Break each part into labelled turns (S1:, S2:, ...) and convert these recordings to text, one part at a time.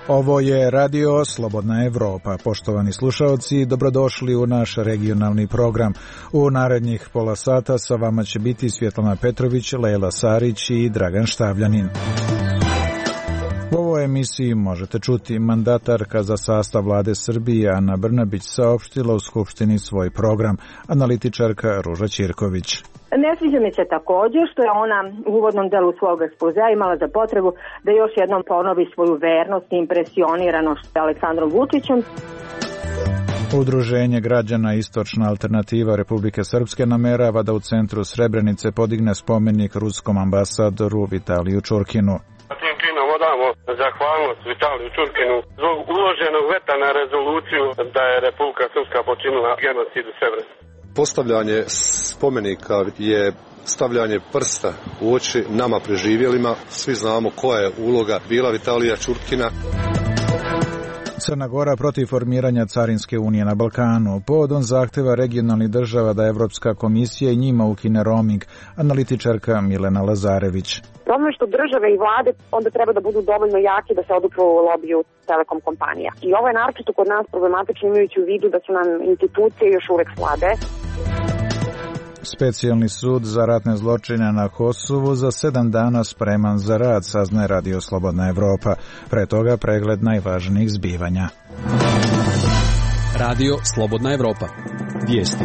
S1: Ovo je Radio Slobodna Evropa. Poštovani slušaoci, dobrodošli u naš regionalni program. U narednih pola sata sa vama će biti Svjetlana Petrović, Lejla Sarić i Dragan Štavljanin. U ovoj emisiji možete čuti mandatarka za sastav vlade Srbije Ana Brnabić saopštila u Skupštini svoj program, analitičarka Ruža Ćirković.
S2: Ne sviđa mi se također što je ona u uvodnom delu svog ekspozea imala za potrebu da još jednom ponovi svoju vernost i impresioniranost Aleksandrom Vučićem.
S1: Udruženje građana Istočna alternativa Republike Srpske namerava da u centru Srebrenice podigne spomenik ruskom ambasadoru Vitaliju Čurkinu.
S3: Tim činom odamo zahvalnost Vitaliju Čurkinu zbog uloženog veta na rezoluciju da je Republika Srpska počinila genocid u Srebrenici.
S4: Postavljanje spomenika je stavljanje prsta u oči nama preživjelima. Svi znamo koja je uloga bila Vitalija Čurkina.
S1: Crna Gora protiv formiranja Carinske unije na Balkanu. Povodom zahteva regionalnih država da Evropska komisija i njima ukine roaming, analitičarka Milena Lazarević.
S5: Problem je što države i vlade onda treba da budu dovoljno jaki da se odupru lobiju telekom kompanija. I ovo je naročito kod nas problematično imajući u vidu da su nam institucije još uvek slabe.
S1: Specijalni sud za ratne zločine na Kosovu za 7 dana spreman za rad, saznaje Radio Slobodna Evropa. Pre toga pregled najvažnijih zbivanja.
S6: Radio Slobodna Evropa. Vijesti.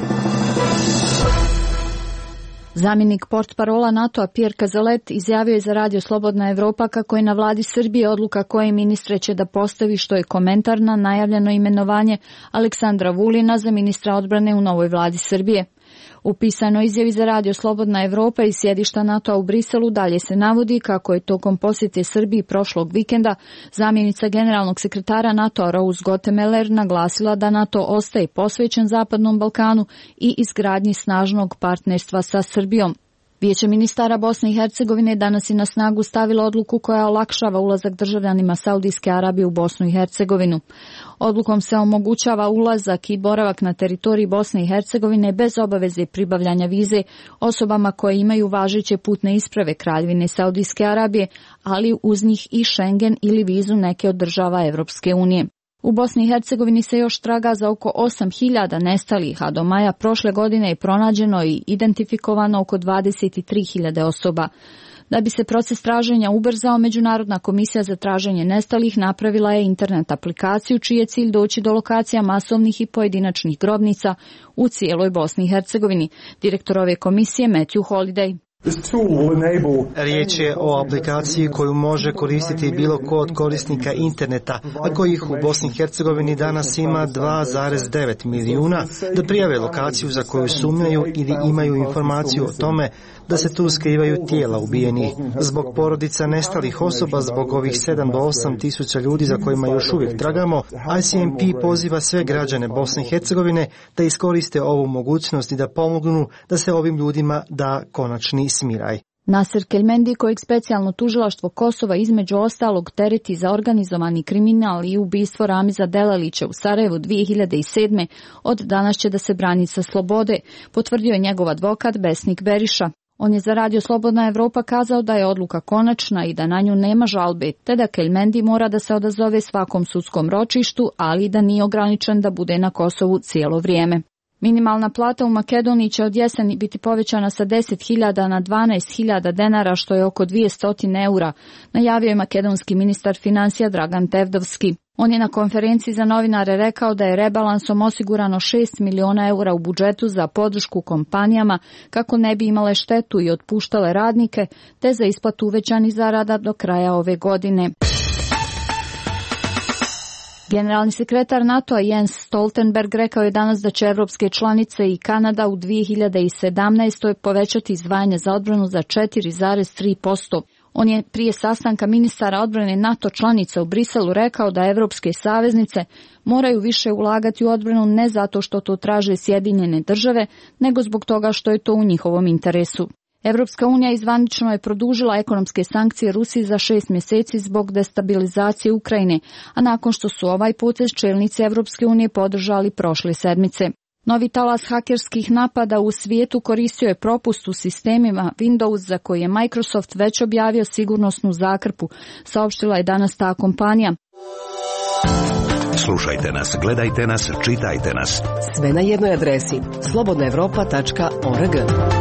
S7: Zamjenik portparola NATO-a Pierre Cazalet izjavio je za Radio Slobodna Evropa kako je na vladi Srbije odluka koje ministre će da postavi, što je komentar na najavljeno imenovanje Aleksandra Vulina za ministra odbrane u novoj vladi Srbije. U pisanoj izjavi za Radio Slobodna Evropa iz sjedišta NATO-a u Briselu dalje se navodi kako je tokom posjete Srbiji prošlog vikenda zamjenica generalnog sekretara NATO-a Rose Gottemeller naglasila da NATO ostaje posvećen Zapadnom Balkanu i izgradnji snažnog partnerstva sa Srbijom. Vijeće ministara Bosne i Hercegovine danas je na snagu stavilo odluku koja olakšava ulazak državljanima Saudijske Arabije u Bosnu i Hercegovinu. Odlukom se omogućava ulazak i boravak na teritoriji Bosne i Hercegovine bez obaveze pribavljanja vize osobama koje imaju važeće putne isprave Kraljevine Saudijske Arabije, ali uz njih i Schengen ili vizu neke od država Evropske unije. U Bosni i Hercegovini se još traga za oko 8.000 nestalih, a do maja prošle godine je pronađeno i identifikovano oko 23.000 osoba. Da bi se proces traženja ubrzao, Međunarodna komisija za traženje nestalih napravila je internet aplikaciju čiji je cilj doći do lokacija masovnih i pojedinačnih grobnica u cijeloj Bosni i Hercegovini. Direktor ove komisije Matthew Holiday.
S8: Riječ je o aplikaciji koju može koristiti bilo ko od korisnika interneta, a kojih u Bosni i Hercegovini danas ima 2,9 milijuna, da prijave lokaciju za koju sumnjaju ili imaju informaciju o tome da se tu skrivaju tijela ubijenih. Zbog porodica nestalih osoba, zbog ovih 7 do 8 tisuća ljudi za kojima još uvijek tragamo, ICMP poziva sve građane Bosne i Hercegovine da iskoriste ovu mogućnost i da pomognu da se ovim ljudima da konačni smiraj.
S7: Nasser Kelmendi, kojeg specijalno tužilaštvo Kosova između ostalog tereti za organizovani kriminal i ubistvo Ramiza Delalića u Sarajevu 2007. od danas će da se brani sa slobode, potvrdio je njegov advokat Besnik Beriša. On je za Radio Slobodna Evropa kazao da je odluka konačna i da na nju nema žalbe, te da Kelmendi mora da se odazove svakom sudskom ročištu, ali da nije ograničen da bude na Kosovu cijelo vrijeme. Minimalna plata u Makedoniji će od jeseni biti povećana sa 10.000 na 12.000 denara, što je oko 200 eura, najavio je makedonski ministar financija Dragan Tevdovski. On je na konferenciji za novinare rekao da je rebalansom osigurano 6 miliona eura u budžetu za podršku kompanijama kako ne bi imale štetu i otpuštale radnike, te za isplatu uvećanih zarada do kraja ove godine. Generalni sekretar NATO-a Jens Stoltenberg rekao je danas da će evropske članice i Kanada u 2017. povećati izdvajanje za odbranu za 4,3%. On je prije sastanka ministara odbrane NATO članica u Briselu rekao da evropske saveznice moraju više ulagati u odbranu ne zato što to traže Sjedinjene države, nego zbog toga što je to u njihovom interesu. Evropska unija izvanično je produžila ekonomske sankcije Rusiji za 6 mjeseci zbog destabilizacije Ukrajine, a nakon što su ovaj potez čelnici Evropske unije podržali prošle sedmice. Novi talas hakerskih napada u svijetu koristio je propust u sistemima Windows za koji je Microsoft već objavio sigurnosnu zakrpu, saopštila je danas ta kompanija.
S9: Slušajte nas, gledajte nas, čitajte nas.
S10: Sve na jednoj adresi slobodnaevropa.org.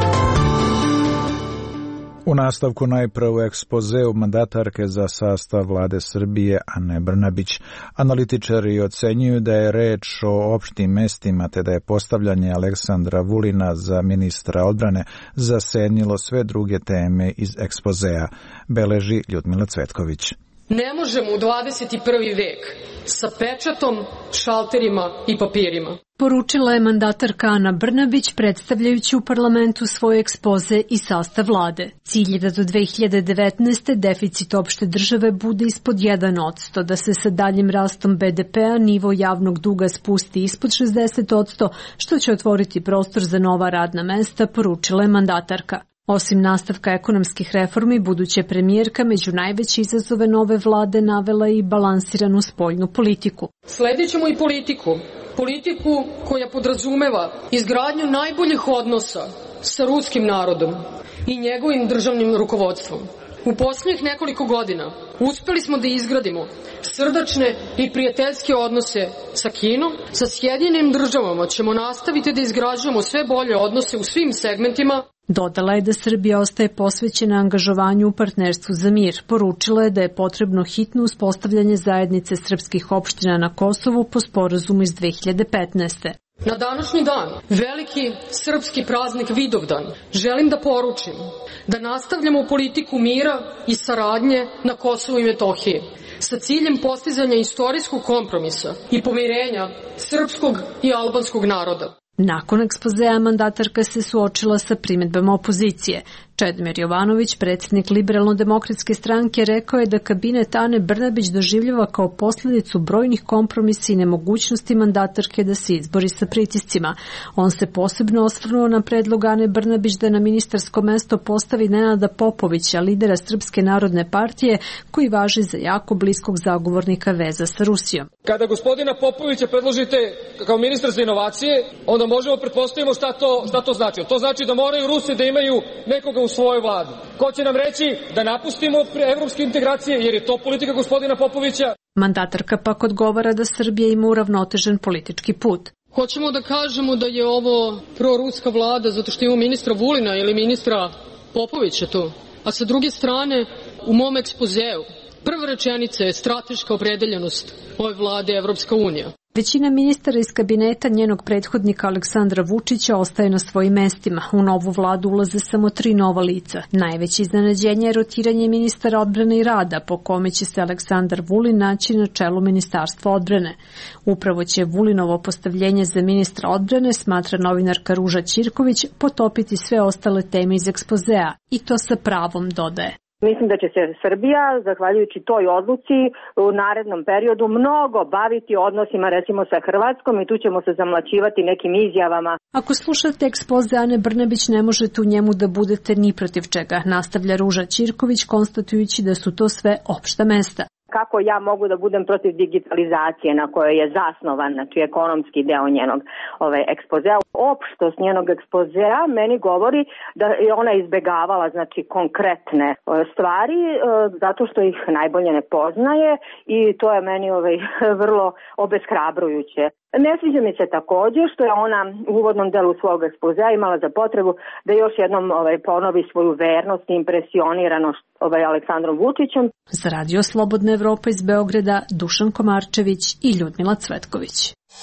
S1: U nastavku najprve u ekspozeu mandatarke za sastav vlade Srbije Ane Brnabić. Analitičari ocenjuju da je reč o opštim mestima te da je postavljanje Aleksandra Vulina za ministra odbrane zasenilo sve druge teme iz ekspozea, beleži Ljudmila Cvetković.
S11: Ne možemo u 21. vek sa pečatom, šalterima i papirima.
S12: Poručila je mandatarka Ana Brnabić predstavljajući u parlamentu svoj ekspoze i sastav vlade. Cilj je da do 2019. deficit opšte države bude ispod 1%, da se sa daljim rastom BDP-a nivo javnog duga spusti ispod 60%, što će otvoriti prostor za nova radna mesta, poručila je mandatarka. Osim nastavka ekonomskih reformi, buduća premijerka među najveće izazove nove vlade navela i balansiranu spoljnu politiku.
S11: Sledit ćemo i politiku koja podrazumeva izgradnju najboljih odnosa sa ruskim narodom i njegovim državnim rukovodstvom. U posljednjih nekoliko godina uspeli smo da izgradimo srdačne i prijateljske odnose sa Kinom. Sa Sjedinjenim državama ćemo nastaviti da izgrađujemo sve bolje odnose u svim segmentima.
S12: Dodala je da Srbija ostaje posvećena angažovanju u partnerstvu za mir. Poručila je da je potrebno hitno uspostavljanje zajednice srpskih opština na Kosovu po sporazumu iz 2015.
S11: Na današnji dan, veliki srpski praznik Vidovdan, želim da poručim da nastavljamo politiku mira i saradnje na Kosovu i Metohiji sa ciljem postizanja istorijskog kompromisa i pomirenja srpskog i albanskog naroda.
S12: Nakon ekspozea mandatarka se suočila sa primedbama opozicije. Čedomir Jovanović, predsjednik Liberalno-demokratske stranke, rekao je da kabinet Ane Brnabić doživljava kao posljedicu brojnih kompromisa i nemogućnosti mandatarke da se izbori sa pritiscima. On se posebno osvrnuo na predlog Ane Brnabić da na ministarsko mesto postavi Nenada Popovića, lidera Srpske narodne partije, koji važi za jako bliskog zagovornika veza sa Rusijom.
S13: Kada gospodina Popovića predložite kao ministar za inovacije, onda možemo pretpostaviti šta to znači. To znači da moraju Rusi da imaju nekoga u svojoj vladi. Ko će nam reći da napustimo evropske integracije, jer je to politika gospodina Popovića?
S12: Mandatarka pak odgovara da Srbija ima uravnotežen politički put.
S11: Hoćemo da kažemo da je ovo proruska vlada zato što ima ministra Vulina ili ministra Popovića tu. A sa druge strane, u mom ekspozeu, prva rečenica je strateška opredeljenost ove vlade Evropska unija.
S12: Većina ministara iz kabineta njenog prethodnika Aleksandra Vučića ostaje na svojim mestima. U novu vladu ulaze samo 3 nova lica. Najveće iznenađenje je rotiranje ministara odbrane i rada, po kome će se Aleksandar Vulin naći na čelu Ministarstva odbrane. Upravo će Vulinovo postavljenje za ministra odbrane, smatra novinarka Ruža Ćirković, potopiti sve ostale teme iz ekspozea. I to sa pravom, dodaje.
S2: Mislim da će se Srbija, zahvaljujući toj odluci, u narednom periodu mnogo baviti odnosima recimo sa Hrvatskom i tu ćemo se zamlaćivati nekim izjavama.
S12: Ako slušate ekspoze Ane Brnabić, ne možete u njemu da budete ni protiv čega, nastavlja Ruža Ćirković, konstatujući da su to sve opšta mesta.
S2: Kako ja mogu da budem protiv digitalizacije na kojoj je zasnovan, znači ekonomski deo njenog ekspozea. Opštost njenog ekspozea meni govori da je ona izbegavala znači konkretne stvari zato što ih najbolje ne poznaje i to je meni vrlo obeshrabrujuće. Ne sviđa mi se također što je ona u uvodnom delu svog ekspozea imala za potrebu da još jednom ponovi svoju vernost i impresioniranost Aleksandrom Vučićem.
S12: Za Radio Slobodna Evropa iz Beograda, Dušan Komarčević i Ljudmila Cvetković.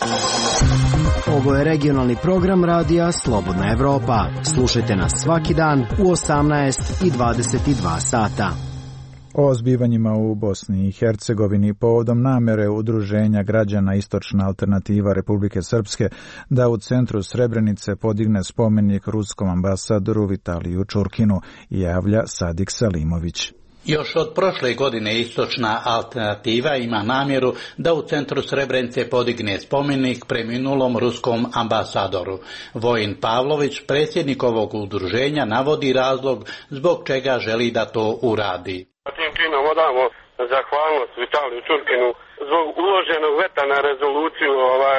S14: Ovo je regionalni program Radija Slobodna Evropa. Slušajte nas svaki dan u 18 i 22 sata.
S1: O zbivanjima u Bosni i Hercegovini povodom namere Udruženja građana Istočna alternativa Republike Srpske da u centru Srebrenice podigne spomenik ruskom ambasadoru Vitaliju Čurkinu, javlja Sadik Salimović.
S15: Još od prošle godine Istočna alternativa ima namjeru da u centru Srebrenice podigne spomenik preminulom ruskom ambasadoru. Vojin Pavlović, predsjednik ovog udruženja, navodi razlog zbog čega želi da to uradi.
S3: Tim činom odamo zahvalnost Vitaliju Čurkinu zbog uloženog veta na rezoluciju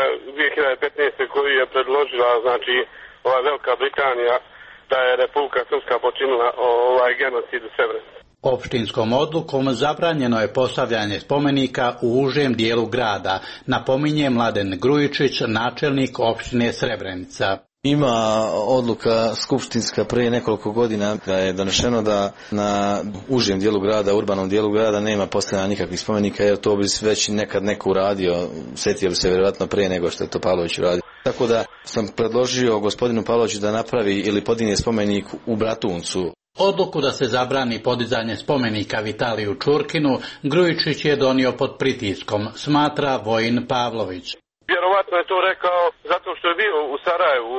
S3: 2015. koju je predložila znači Velika Britanija da je Republika Srpska počinila genocid u Srebrenici.
S15: Opštinskom odlukom zabranjeno je postavljanje spomenika u užem dijelu grada, napominje Mladen Grujičić, načelnik opštine Srebrenica.
S16: Ima odluka skupštinska prije nekoliko godina da je donešeno da na užem dijelu grada, urbanom dijelu grada nema postavljanja nikakvih spomenika, jer to bi već nekad neko uradio, sjetio bi se vjerojatno prije nego što je to Pavlović uradio. Tako da sam predložio gospodinu Pavloviću da napravi ili podigne spomenik u Bratuncu.
S15: Odluku da se zabrani podizanje spomenika Vitaliju Čurkinu Grujičić je donio pod pritiskom, smatra Vojin Pavlović.
S3: Vjerovatno je to rekao zato što je bio u Sarajevu,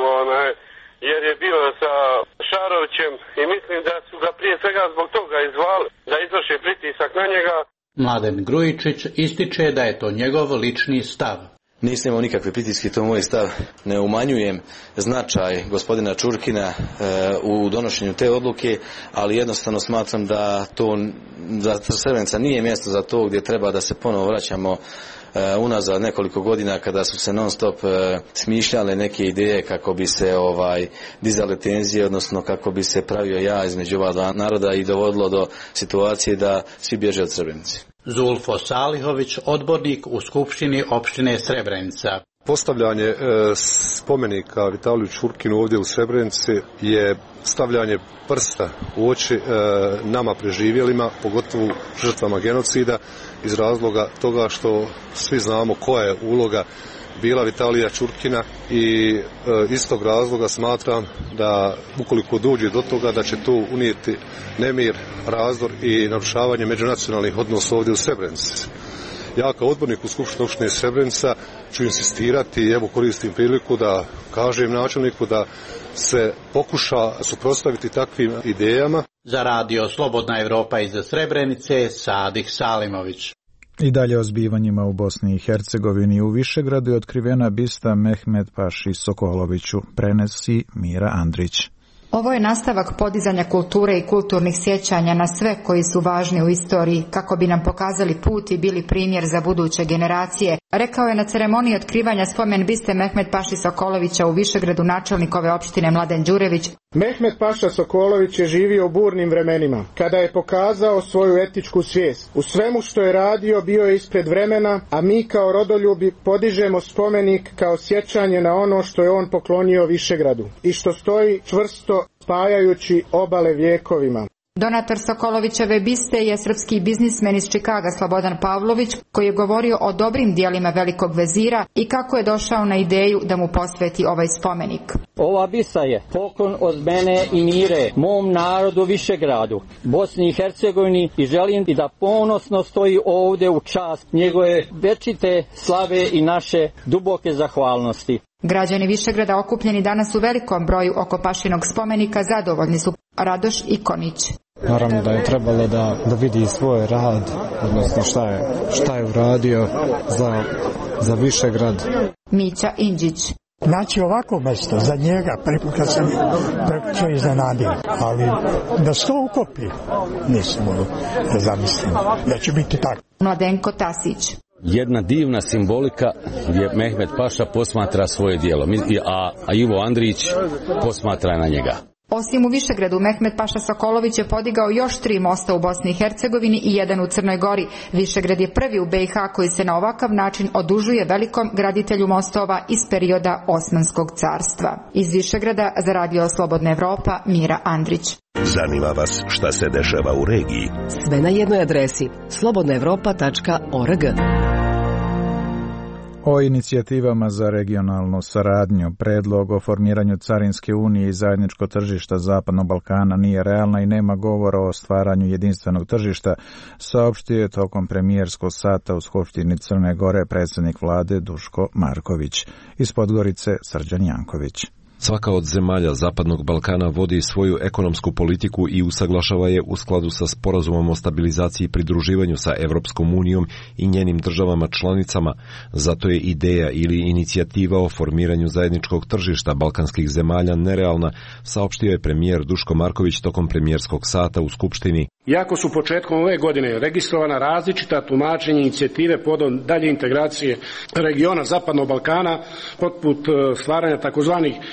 S3: jer je bio sa Šarovićem i mislim da su ga prije svega zbog toga izvali, da izvrše pritisak na njega.
S15: Mladen Grujičić ističe da je to njegov lični stav.
S16: Nisam imao nikakve pritiske, to je moj stav. Ne umanjujem značaj gospodina Čurkina u donošenju te odluke, ali jednostavno smatram da to za Srebrenica nije mjesto za to gdje treba da se ponovo vraćamo unazad nekoliko godina kada su se non stop smišljale neke ideje kako bi se dizale tenzije, odnosno kako bi se pravio ja između ova dva naroda i dovodilo do situacije da svi bježe od Srebrenice.
S15: Zulfo Salihović, odbornik u Skupštini opštine Srebrenica.
S4: Postavljanje spomenika Vitaliju Čurkinu ovdje u Srebrenici je stavljanje prsta u oči nama preživjelima, pogotovo žrtvama genocida, iz razloga toga što svi znamo koja je uloga bila Vitalija Čurkina i iz tog razloga smatram da ukoliko dođe do toga da će to unijeti nemir, razdor i narušavanje međunacionalnih odnosa ovdje u Srebrenici. Ja kao odbornik u Skupštini opštine Srebrenica ću insistirati i evo koristim priliku da kažem načelniku da se pokuša suprotstaviti takvim idejama.
S15: Za radio Slobodna Evropa iz Srebrenice, Sadih Salimović.
S1: I dalje o zbivanjima u Bosni i Hercegovini. U Višegradu je otkrivena bista Mehmet Paši Sokoloviću, prenosi Mira Andrić.
S17: Ovo je nastavak podizanja kulture i kulturnih sjećanja na sve koji su važni u istoriji, kako bi nam pokazali put i bili primjer za buduće generacije, rekao je na ceremoniji otkrivanja spomen biste Mehmet Paši Sokolovića u Višegradu načelnik ove opštine Mladen Đurević.
S18: Mehmet Paša Sokolović je živio u burnim vremenima, kada je pokazao svoju etičku svijest. U svemu što je radio bio je ispred vremena, a mi kao rodoljubi podižemo spomenik kao sjećanje na ono što je on poklonio Višegradu i što stoji čvrsto spajajući obale vijekovima.
S17: Donator Sokolovićeve biste je srpski biznismen iz Čikaga Slobodan Pavlović, koji je govorio o dobrim dijelima velikog vezira i kako je došao na ideju da mu posveti ovaj spomenik.
S19: Ova bista je poklon od mene i Mire, mom narodu Višegradu, Bosni i Hercegovini, i želim i da ponosno stoji ovdje u čast njegove večite slave i naše duboke zahvalnosti.
S17: Građani Višegrada okupljeni danas u velikom broju oko Pašinog spomenika zadovoljni su. Radoš Ikonić.
S20: Naravno da je trebalo da vidi svoj rad, odnosno šta je uradio za Višegrad.
S17: Mića Indžić.
S21: Znači ovako mjesto za njega, kad sam se iznenadio, ali da se to ukopi, nisam da zamislim da će biti tako.
S17: Mladenko Tasić.
S22: Jedna divna simbolika gdje Mehmet Paša posmatra svoje djelo, a Ivo Andrić posmatra na njega.
S17: Osim u Višegradu, Mehmet Paša Sokolović je podigao još 3 mosta u Bosni i Hercegovini i 1 u Crnoj Gori. Višegrad je prvi u BiH koji se na ovakav način odužuje velikom graditelju mostova iz perioda Osmanskog carstva. Iz Višegrada za radio Slobodna Evropa, Mira Andrić.
S9: Zanima vas šta se dešava u regiji?
S10: Sve na jednoj adresi slobodnaevropa.org.
S1: O inicijativama za regionalnu saradnju, predlog o formiranju Carinske unije i zajedničko tržišta Zapadnog Balkana nije realna i nema govora o stvaranju jedinstvenog tržišta, saopštio je tokom premijerskog sata u Skupštini Crne Gore predsjednik vlade Duško Marković. Iz Podgorice Srđan Janković.
S23: Svaka od zemalja Zapadnog Balkana vodi svoju ekonomsku politiku i usaglašava je u skladu sa sporazumom o stabilizaciji i pridruživanju sa Evropskom unijom i njenim državama članicama. Zato je ideja ili inicijativa o formiranju zajedničkog tržišta balkanskih zemalja nerealna, saopštio je premijer Duško Marković tokom premijerskog sata u Skupštini.
S24: Iako su početkom ove godine registrovana različita tumačenja inicijative povodom dalje integracije regiona Zapadnog Balkana, poput stvaranja takozvanih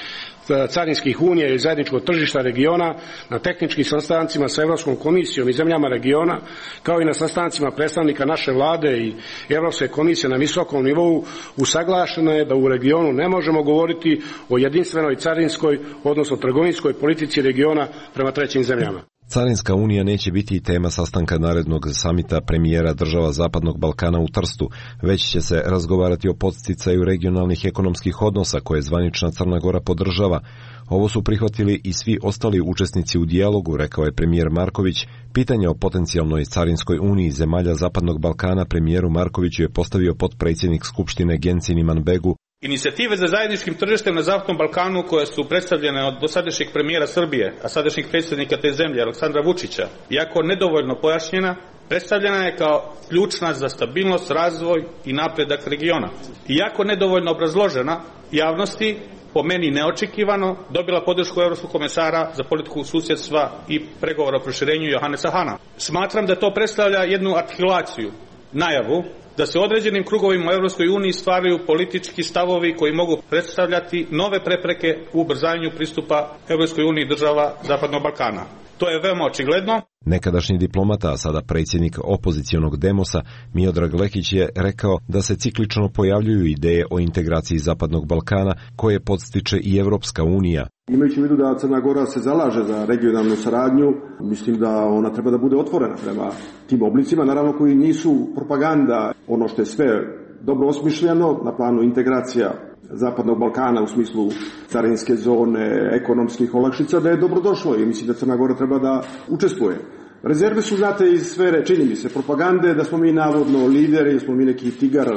S24: carinskih unija i zajedničkog tržišta regiona na tehničkim sastancima sa Evropskom komisijom i zemljama regiona, kao i na sastancima predstavnika naše vlade i Evropske komisije na visokom nivou, usaglašeno je da u regionu ne možemo govoriti o jedinstvenoj carinskoj, odnosno trgovinskoj politici regiona prema trećim zemljama.
S23: Carinska unija neće biti tema sastanka narednog samita premijera država Zapadnog Balkana u Trstu, već će se razgovarati o podsticaju regionalnih ekonomskih odnosa koje zvanična Crna Gora podržava. Ovo su prihvatili i svi ostali učesnici u dijalogu, rekao je premijer Marković. Pitanje o potencijalnoj carinskoj uniji zemalja Zapadnog Balkana premijeru Markoviću je postavio potpredsjednik Skupštine Gencin Imanbegu.
S5: Inicijative za zajedničkim tržištem na Zapadnom Balkanu koje su predstavljene od dosadašnjeg premijera Srbije, a sadašnjeg predsjednika te zemlje Aleksandra Vučića, iako nedovoljno pojašnjena, predstavljena je kao ključna za stabilnost, razvoj i napredak regiona. Iako nedovoljno obrazložena javnosti, po meni neočekivano, dobila podršku Evropskog komesara za politiku susjedstva i pregovora o proširenju Johanesa Hana. Smatram da to predstavlja jednu artikulaciju, najavu, da se u određenim krugovima u Evropskoj uniji stvaraju politički stavovi koji mogu predstavljati nove prepreke u ubrzanju pristupa Evropskoj uniji država Zapadnog Balkana. To je veoma očigledno.
S23: Nekadašnji diplomata, a sada predsjednik opozicionog Demosa, Miodrag Lekić je rekao da se ciklično pojavljuju ideje o integraciji Zapadnog Balkana koje podstiče i Evropska unija.
S6: Imajući u vidu da Crna Gora se zalaže za regionalnu saradnju, mislim da ona treba da bude otvorena prema tim oblicima, naravno koji nisu propaganda, ono što je sve dobro osmišljeno na planu integracija Zapadnog Balkana u smislu carinske zone, ekonomskih olakšica, da je dobrodošlo i mislim da Crna Gora treba da učestvuje. Rezerve su, znate, iz sfere, čini mi se, propagande, da smo mi navodno lideri, da smo mi neki tigar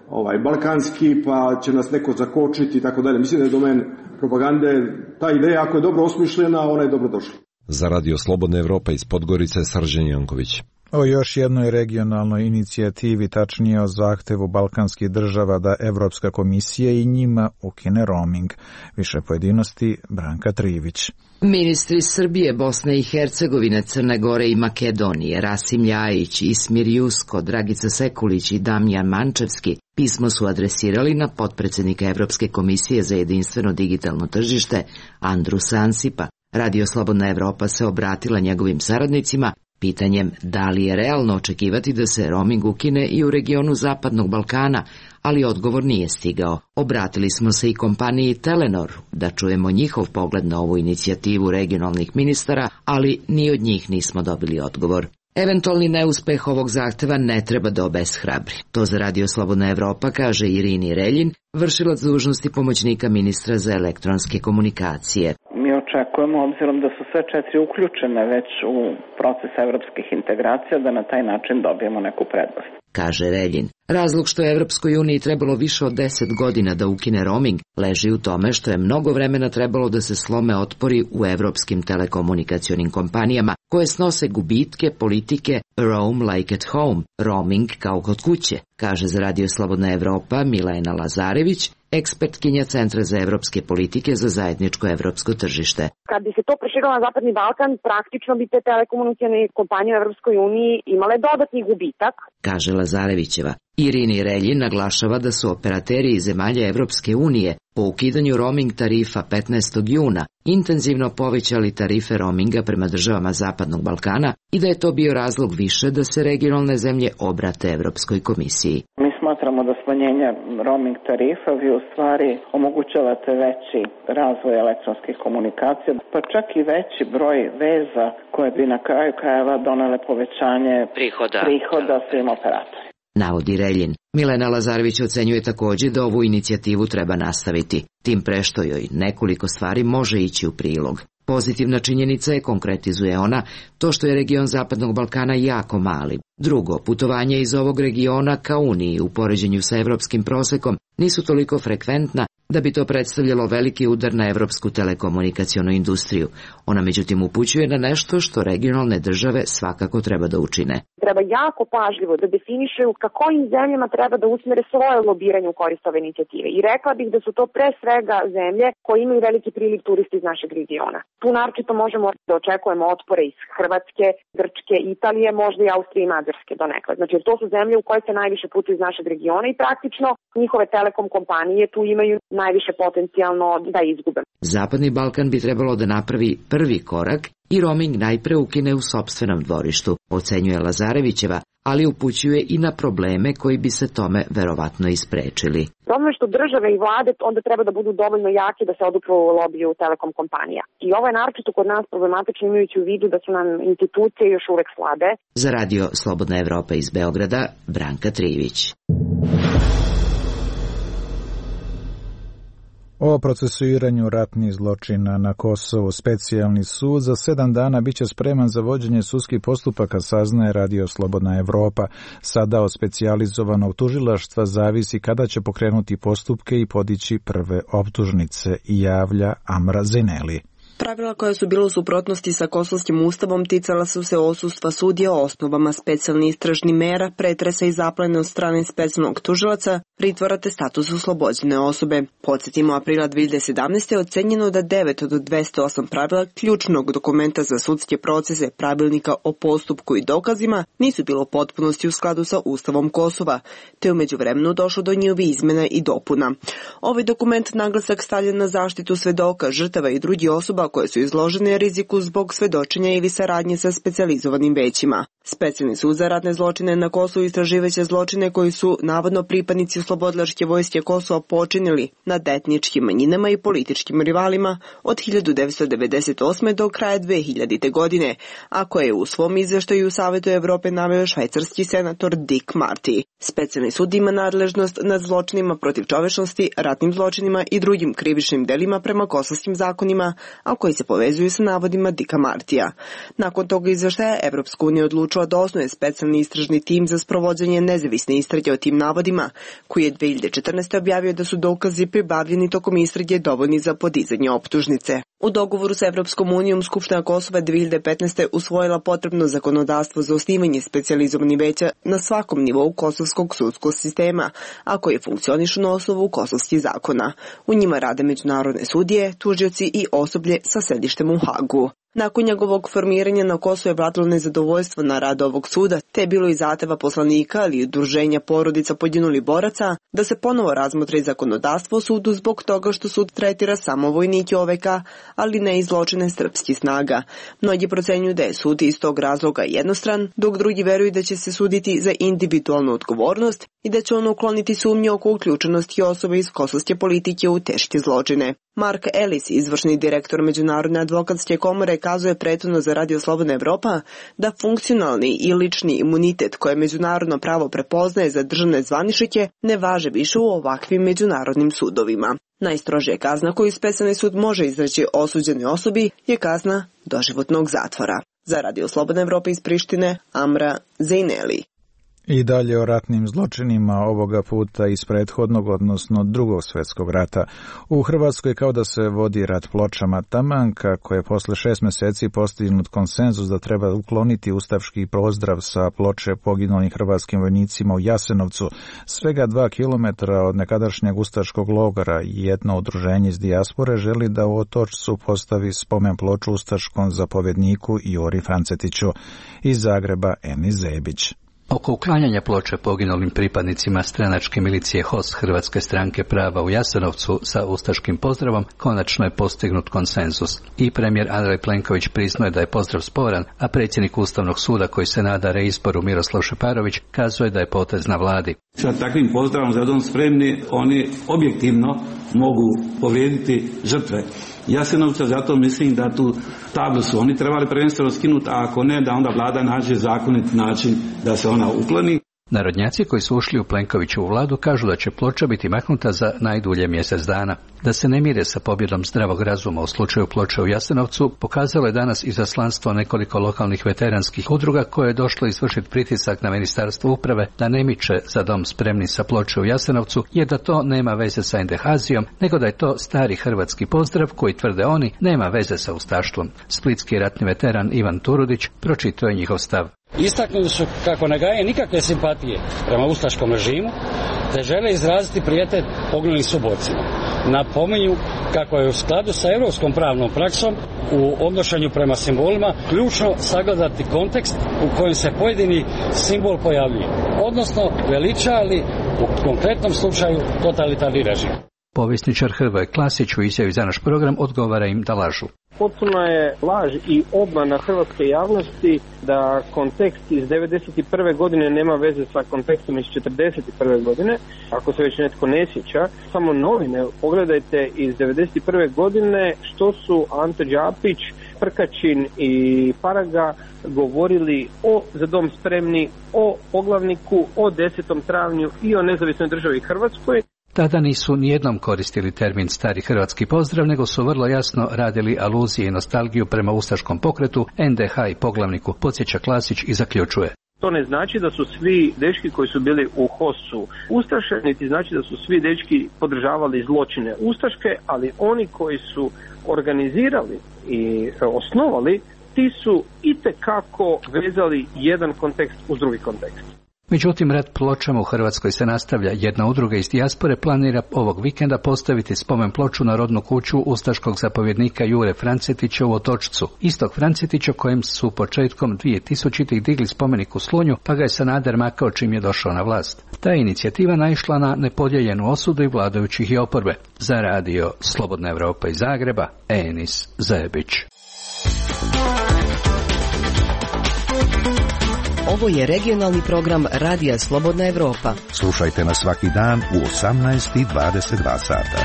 S6: balkanski, pa će nas neko zakočiti i tako dalje. Mislim da je domen propagande, ta ideja, ako je dobro osmišljena, ona je dobrodošla.
S23: Za Radio Slobodna Evropa iz Podgorice, Srđan Janković.
S1: O još jednoj regionalnoj inicijativi, tačnije o zahtevu balkanskih država da Evropska komisija i njima ukine roaming. Više pojedinosti, Branka Trivić.
S7: Ministri Srbije, Bosne i Hercegovine, Crne Gore i Makedonije, Rasim Ljajić, Ismir Jusko, Dragica Sekulić i Damjan Mančevski pismo su adresirali na potpredsjednika Evropske komisije za jedinstveno digitalno tržište Andru Sansipa. Radio Slobodna Evropa se obratila njegovim saradnicima pitanjem da li je realno očekivati da se roaming ukine i u regionu Zapadnog Balkana, ali odgovor nije stigao. Obratili smo se i kompaniji Telenor da čujemo njihov pogled na ovu inicijativu regionalnih ministara, ali ni od njih nismo dobili odgovor. Eventualni neuspeh ovog zahteva ne treba da obeshrabri. To za Radio Slobodna Evropa kaže Irini Reljin, vršilac dužnosti pomoćnika ministra za elektronske komunikacije.
S8: Mi očekujemo, obzirom da su sve četiri uključene već u proces evropskih integracija, da na taj način dobijemo neku prednost,
S7: kaže Reljin. Razlog što je Evropskoj uniji trebalo više od 10 godina da ukine roaming leži u tome što je mnogo vremena trebalo da se slome otpori u evropskim telekomunikacionim kompanijama koje snose gubitke politike Roam like at home, roaming kao kod kuće, kaže za Radio Slobodna Evropa Milena Lazarević, ekspertkinja Centra za evropske politike za zajedničko evropsko tržište.
S25: Kad bi se to proširilo na Zapadni Balkan, praktično bi te telekomunikacione kompanije u Evropskoj uniji imale dodatni gubitak,
S7: kaže Lazarevićeva. Irini Reljin naglašava da su operateri iz zemalja Evropske unije po ukidanju roaming tarifa 15. juna intenzivno povećali tarife roaminga prema državama Zapadnog Balkana i da je to bio razlog više da se regionalne zemlje obrate Evropskoj komisiji.
S8: Mi smatramo da smanjenje roaming tarifa vi u stvari omogućavate veći razvoj elektronskih komunikacija, pa čak i veći broj veza koje bi na kraju krajeva donele povećanje prihoda svim operatorima,
S7: navodi Reljin. Milena Lazarević ocenjuje također da ovu inicijativu treba nastaviti, tim pre što joj nekoliko stvari može ići u prilog. Pozitivna činjenica je, konkretizuje ona, to što je region Zapadnog Balkana jako mali. Drugo, putovanja iz ovog regiona ka Uniji u poređenju sa evropskim prosekom nisu toliko frekventna da bi to predstavljalo veliki udar na evropsku telekomunikacionu industriju. Ona međutim upućuje na nešto što regionalne države svakako treba da učine.
S25: Treba jako pažljivo da definišaju ka kojim zemljama treba da usmere svoje lobiranje u korist ove inicijative. I rekla bih da su to pre svega zemlje koje imaju veliki priliv turista iz našeg regiona. Tu naročito možemo da očekujemo otpore iz Hrvatske, Grčke, Italije, možda i Austrije i Mađarske. Mađarske donekle. Znači, to su zemlje u koje se najviše putuje iz našeg regiona i praktično njihove telekom kompanije tu imaju najviše potencijalno da izgube.
S7: Zapadni Balkan bi trebalo da napravi prvi korak i roaming najpre ukine u sopstvenom dvorištu, ocenjuje Lazarevićeva, ali upućuje i na probleme koji bi se tome verovatno isprečili.
S25: Problem je što države i vlade onda treba da budu dovoljno jake da se odupru lobiju telekom kompanija. I ovo je naročito kod nas problematično imajući u vidu da su nam institucije još uvek slabe.
S7: Za radio Slobodna Evropa iz Beograda, Branka Trivić.
S1: O procesuiranju ratnih zločina na Kosovu specijalni sud za 7 dana biće spreman za vođenje sudskih postupaka, saznaje radio Slobodna Evropa. Sada od specijalizovanog tužilaštva zavisi kada će pokrenuti postupke i podići prve optužnice, javlja Amra Zeneli.
S2: Pravila koja su bila u suprotnosti sa kosovskim ustavom ticala su se odsustva sudija o osnovama specijalnih istražnih mera, pretresa i zaplene od strane specijalnog tužilaca, pritvora te statusu oslobođene osobe. Podsjetimo, aprila 2017. je ocenjeno da 9 od 208 pravila ključnog dokumenta za sudske procese, pravilnika o postupku i dokazima nisu bilo u potpunosti u skladu sa ustavom Kosova, te u međuvremenu došlo do njihovih izmena i dopuna. Ovaj dokument naglasak stavlja na zaštitu svedoka, žrtava i drugih osoba koje su izložene riziku zbog svedočenja ili saradnje sa specijalizovanim većima. Specijalni sud za ratne zločine na Kosovu istraživaće zločine koji su navodno pripadnici oslobodilačke vojske Kosova počinili nad etničkim manjinama i političkim rivalima od 1998. do kraja 2000. godine, a koje je u svom izveštaju Savetu Evrope naveo švajcarski senator Dick Marty. Specijalni sud ima nadležnost nad zločinima protiv čovečnosti, ratnim zločinima i drugim krivičnim delima prema kosovskim zakonima, a koji se povezuju sa navodima Dicka Martija. Nakon toga izveštaja Evropska unija odlučila da osnuje specijalni istražni tim za sprovođenje nezavisne istrage o tim navodima, koji je 2014. objavio da su dokazi pribavljeni tokom istrage dovoljni za podizanje optužnice. U dogovoru sa Evropskom unijom Skupština Kosova 2015. usvojila potrebno zakonodavstvo za osnivanje specijalizovanih veća na svakom nivou kosovskog sudskog sistema, a koje funkcionišu na osnovu kosovskih zakona. U njima rade međunarodne sudije, tužioci i osoblje sa sedištem u Hagu. Nakon njegovog formiranja na Kosovu je vladalo nezadovoljstvo na rad ovog suda, te je bilo i zahteva poslanika ali i udruženja porodica poginulih boraca da se ponovo razmotre zakonodavstvo o sudu zbog toga što sud tretira samo vojnike OVK, ali ne i zločine srpskih snaga. Mnogi procenjuju da je sud iz tog razloga jednostran, dok drugi veruju da će se suditi za individualnu odgovornost i da će ono ukloniti sumnje oko uključenosti osobe iz kosovske politike u teške zločine. Mark Ellis, izvršni direktor Međunarodne advokatske komore, kazuje prethodno za radio Slobodna Evropa da funkcionalni i lični imunitet koje međunarodno pravo prepoznaje za državne zvaničnike ne važe više u ovakvim međunarodnim sudovima. Najstrožija kazna koju specijalni sud može izreći osuđenoj osobi je kazna doživotnog zatvora. Za radio Slobodna Evropa iz Prištine, Amra Zejneli.
S1: I dalje o ratnim zločinima, ovoga puta iz prethodnog, odnosno Drugog svjetskog rata. U Hrvatskoj kao da se vodi rat pločama, taman kako je posle 6 meseci postignut konsenzus da treba ukloniti ustavški pozdrav sa ploče poginulih hrvatskim vojnicima u Jasenovcu, svega 2 kilometra od nekadašnjeg ustaškog logora, jedno udruženje iz dijaspore želi da u Otočcu postavi spomen ploču ustaškom zapovjedniku Juri Francetiću. Iz Zagreba Eni Zebić.
S11: Oko uklanjanja ploče poginulim pripadnicima stranačke milicije HOS Hrvatske stranke prava u Jasenovcu sa ustaškim pozdravom konačno je postignut konsenzus. I premijer Andrej Plenković priznaje da je pozdrav sporan, a predsjednik Ustavnog suda koji se nada reizboru Miroslav Šeparović kazuje da je potez na vladi.
S12: Sa takvim pozdravom za dom spremni oni objektivno mogu povrijediti žrtve Jasenovca, zato mislim da tu tablu su oni trebali prvenstveno skinuti, a ako ne, da onda vlada nađe zakonit način da se ona ukloni.
S11: Narodnjaci koji su ušli u Plenkovićevu vladu kažu da će ploča biti maknuta za najdulje mjesec dana. Da se ne mire sa pobjedom zdravog razuma u slučaju ploče u Jasenovcu pokazalo je danas izaslanstvo nekoliko lokalnih veteranskih udruga koje je došlo izvršiti pritisak na Ministarstvo uprave da ne miče za dom spremni sa ploče u Jasenovcu, jer da to nema veze sa endehazijom, nego da je to stari hrvatski pozdrav koji, tvrde oni, nema veze sa ustaštvom. Splitski ratni veteran Ivan Turudić pročitao je njihov stav.
S13: Istaknuli su kako ne gaje nikakve simpatije prema ustaškom režimu, te žele izraziti prijetet poginulim suborcima. napominju kako je u skladu sa europskom pravnom praksom u odnošenju prema simbolima ključno sagledati kontekst u kojem se pojedini simbol pojavljuje, odnosno veliča li u konkretnom slučaju totalitarni režim.
S11: Povjesničar Hrvoje Klasić u izjavi za naš program odgovara im da lažu.
S3: Potpuno je laž i obmana hrvatske javnosti da kontekst iz 1991. godine nema veze sa kontekstom iz 1941. godine. Ako se već netko ne sjeća, samo novine, pogledajte iz 1991. godine što su Anto Đapić, Prkačin i Paraga govorili o Za dom spremni, o poglavniku, o 10. travnju i o nezavisnoj državi Hrvatskoj.
S11: Tada nisu nijednom koristili termin stari hrvatski pozdrav, nego su vrlo jasno radili aluzije i nostalgiju prema ustaškom pokretu, NDH i poglavniku, podsjeća Klasić i zaključuje.
S3: To ne znači da su svi dečki koji su bili u HOS-u ustaše, niti znači da su svi dečki podržavali zločine ustaške, ali oni koji su organizirali i osnovali, ti su itekako vezali jedan kontekst uz drugi kontekst.
S11: Međutim, rad pločama u Hrvatskoj se nastavlja. Jedna udruga iz dijaspore planira ovog vikenda postaviti spomen ploču na rodnu kuću ustaškog zapovjednika Jure Francetića u Otočcu. Istog Francetića kojem su početkom 2000-ih digli spomenik u Slunju, pa ga je Sanader makao čim je došao na vlast. Ta je inicijativa naišla na nepodijeljenu osudu i vladajućih i oporbe. Za radio Slobodna Evropa iz Zagreba, Enis Zajebić.
S10: Ovo je regionalni program Radija Slobodna Evropa.
S9: Slušajte nas svaki dan u 18:22 sata.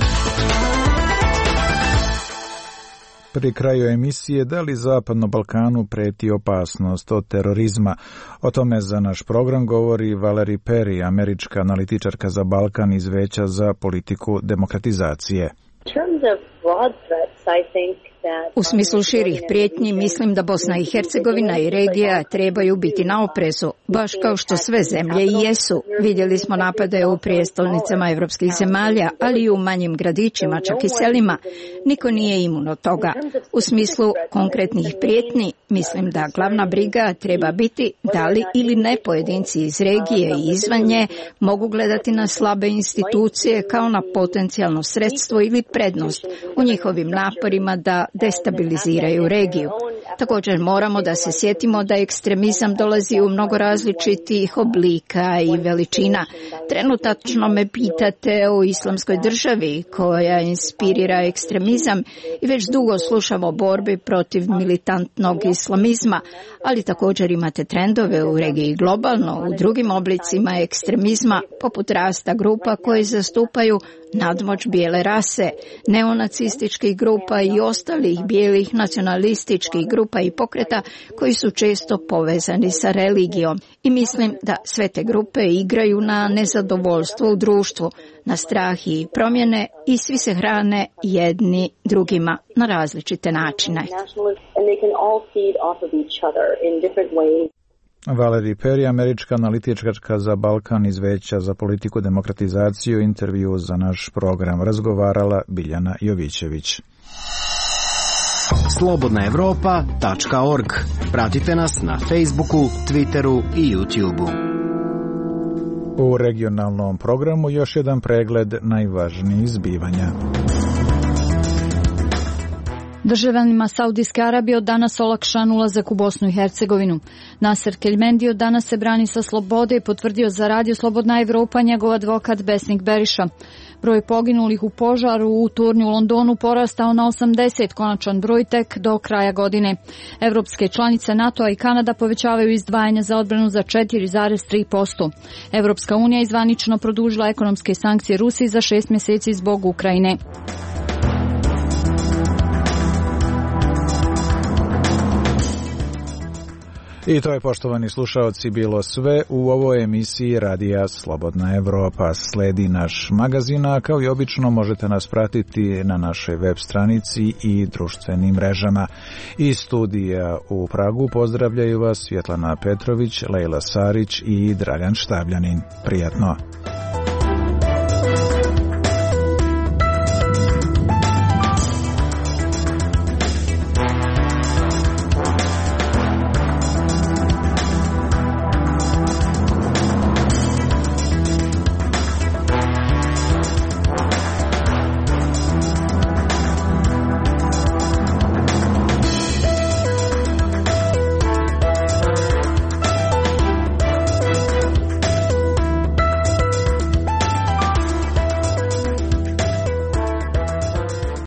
S1: Pri kraju emisije da li Zapadnom Balkanu preti opasnost od terorizma. O tome za naš program govori Valerie Perry, američka analitičarka za Balkan iz Veća za politiku demokratizacije.
S4: U smislu širih prijetnji mislim da Bosna i Hercegovina i regija trebaju biti na oprezu, baš kao što sve zemlje i jesu. Vidjeli smo napade u prijestolnicama evropskih zemalja, ali i u manjim gradićima, čak i selima. Niko nije imun od toga. U smislu konkretnih prijetnji mislim da glavna briga treba biti da li ili ne pojedinci iz regije i izvan nje mogu gledati na slabe institucije kao na potencijalno sredstvo ili prednost u njihovim naporima da destabiliziraju regiju. Također moramo da se sjetimo da ekstremizam dolazi u mnogo različitih oblika i veličina. Trenutačno me pitate o islamskoj državi koja inspirira ekstremizam i već dugo slušamo o borbi protiv militantnog islamizma, ali također imate trendove u regiji globalno u drugim oblicima ekstremizma poput rasta grupa koje zastupaju nadmoć bijele rase, neonacističkih grupa i ostalih bijelih nacionalističkih grupa i pokreta koji su često povezani sa religijom. I mislim da sve te grupe igraju na nezadovoljstvo u društvu, na strah i promjene i svi se hrane jedni drugima na različite načine.
S1: Valerie Perry, američka analitičarka za Balkan iz Veća za politiku demokratizaciju, intervju za naš program razgovarala Biljana Jovićević.
S14: Slobodnaevropa.org. Pratite nas na Facebooku, Twitteru i YouTubeu.
S1: U regionalnom programu još jedan pregled najvažnijih zbivanja.
S15: Državljanima Saudijske Arabije od danas olakšan ulazak u Bosnu i Hercegovinu. Nasser Kelmendi od danas se brani sa slobode i potvrdio za radio Slobodna Evropa njegov advokat Besnik Beriša. Broj poginulih u požaru u turni u Londonu porastao na 80, konačan broj tek do kraja godine. Evropske članice NATO-a i Kanada povećavaju izdvajanja za odbranu za 4,3%. Evropska unija je zvanično produžila ekonomske sankcije Rusiji za 6 mjeseci zbog Ukrajine.
S1: I to je, poštovani slušaoci, bilo sve u ovoj emisiji Radija Slobodna Evropa. Sledi naš magazin, a kao i obično možete nas pratiti na našoj web stranici i društvenim mrežama. Iz studija u Pragu pozdravljaju vas Svjetlana Petrović, Lejla Sarić i Dragan Štabljanin. Prijatno!